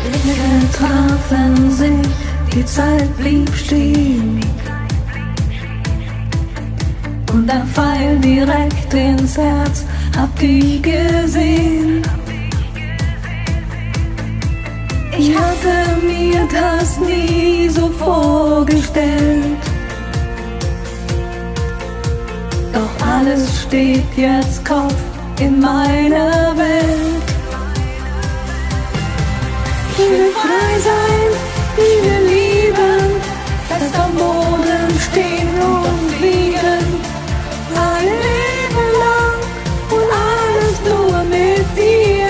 Blicke trafen sich, die Zeit blieb stehen. Und ein Pfeil direkt ins Herz, hab dich gesehen. Ich hatte mir das nie so vorgestellt. Doch alles steht jetzt Kopf in meiner Welt. Ich will frei sein, ich will lieben, fest am Boden stehen und fliegen. Ein Leben lang und alles nur mit dir.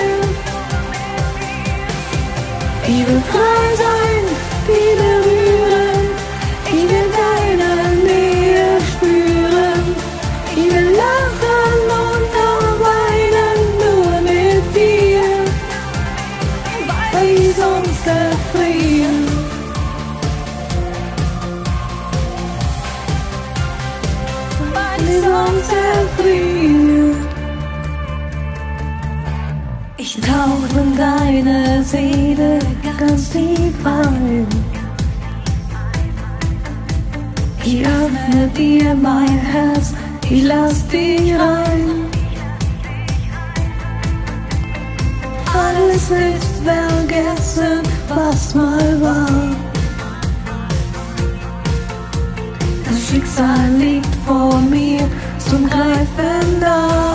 Ich will frei sein, dich berühren, ich will deine Nähe spüren. Ich will lachen und auch weinen, nur mit dir, weil ich sonst erfriere. Weil ich sonst erfriere. Ich tauche in deine Seele ganz tief ein. Ich öffne dir mein Herz, ich lass dich rein. Alles ist vergessen, was mal war. Das Schicksal liegt vor mir zum Greifen da.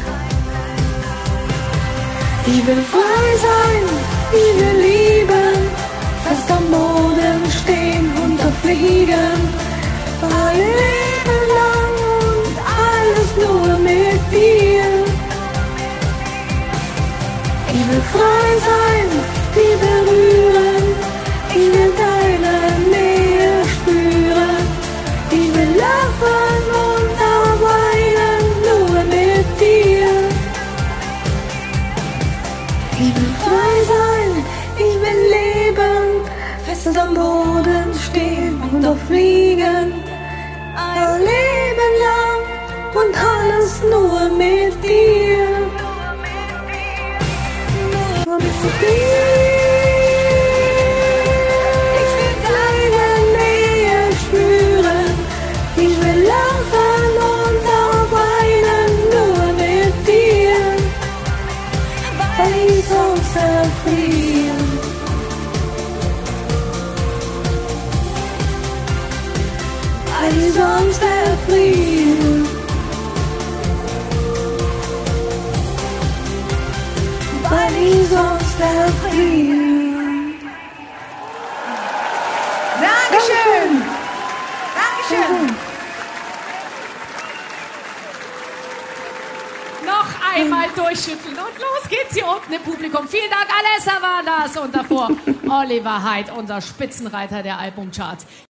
Ich will frei sein, ich will lieben, fest am Boden stehen und fliegen. Ein Leben lang und alles nur mit dir. Ich will frei sein, dich berühren, ich will deine Nähe spüren. Ich will lachen und auch weinen, nur mit dir. Ich will frei sein, ich will leben, fest am Boden stehen und auch fliegen. Ein Leben lang und alles nur mit dir. Nur mit dir. Ich will deine Nähe spüren. Ich will lachen und auch weinen, nur mit dir. Weil ich sonst erfriere. Weil ich sonst erfriere. Weil ich sonst erfriere. Dankeschön! Dankeschön! Noch einmal durchschütteln und los geht's hier unten im Publikum. Vielen Dank, Alessa war das und davor Oliver Heid, unser Spitzenreiter der Albumcharts.